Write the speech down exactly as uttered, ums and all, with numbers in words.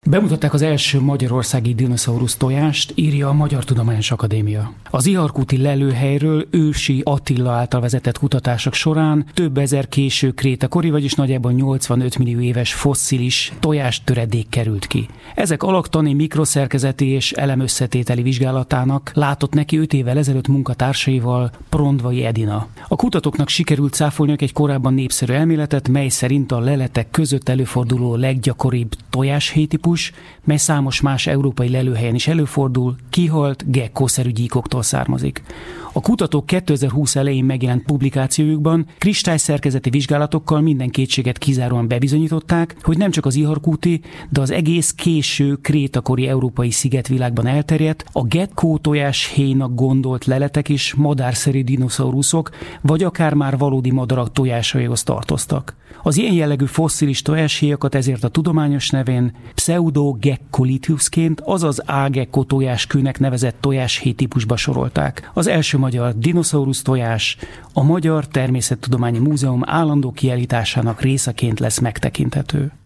Bemutatták az első magyarországi dinoszaurusz tojást, írja a Magyar Tudományos Akadémia. Az iharkúti lelőhelyről ősi Attila által vezetett kutatások során több ezer késő krétakori, vagyis nagyjából nyolcvanöt millió éves fosszilis tojástöredék került ki. Ezek alaktani, mikroszerkezeti és elemösszetételi vizsgálatának látott neki öt évvel ezelőtt munkatársaival Prondvai Edina. A kutatóknak sikerült cáfolniuk egy korábban népszerű elméletet, mely szerint a leletek között előforduló leggyakoribb tojáshéjtípus, mely számos más európai lelőhelyen is előfordul, kihalt gekkószerű gyíkoktól származik. A kutatók kétezer-húsz elején megjelent publikációjukban kristályszerkezeti vizsgálatokkal minden kétséget kizáróan bebizonyították, hogy nem csak az iharkúti, de az egész késő krétakori európai szigetvilágban elterjedt, a gekkó tojáshéjnak gondolt leletek is madárszerű dinoszauruszok, vagy akár már valódi madarak tojásaihoz tartoztak. Az ilyen jellegű fosszilis tojáshéjakat ezért a tudományos nevén Pseudogekkolithusként, azaz ágekko tojáskőnek nevezett tojáshéj típusba sorolták. Az első magyar dinoszaurusz tojás a Magyar Természettudományi Múzeum állandó kiállításának részeként lesz megtekinthető.